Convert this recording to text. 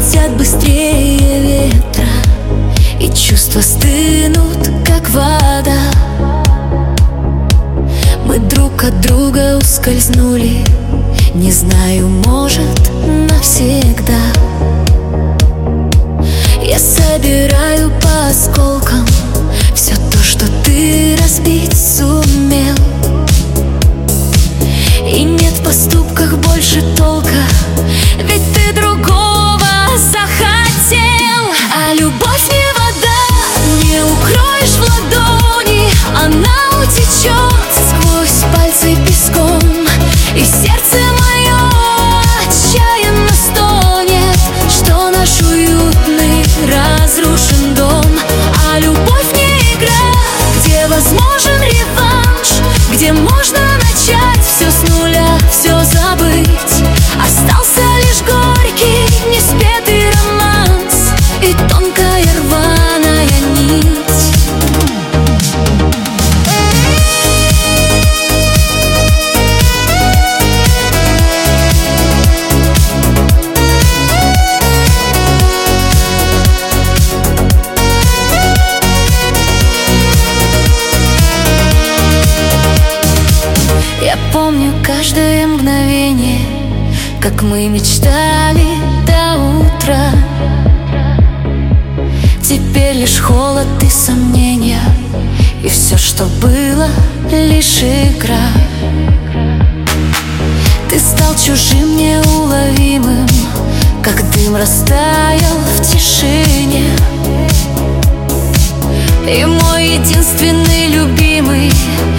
летят быстрее ветра, и чувства стынут, как вода. Мы друг от друга ускользнули, не знаю, может, навсегда. Я собираю по осколкам все то, что ты разбить сумел. И нет в поступках больше толка, ведь ты другого захотел. А любовь не вода, не укроешь в ладони, она утечет сквозь пальцы песком, и сердце мое отчаянно стонет, что наш уютный разрушен дом. А любовь не игра, где возможен реванш, где можно начать все с нуля, все забыть. Остался лишь горький, неспетый романс и тонкая рваная нить. Я помню каждое мгновение, как мы мечтали до утра. Теперь лишь холод и сомнения, и все, что было, лишь игра. Ты стал чужим, неуловимым, как дым растаял в тишине. И мой единственный любимый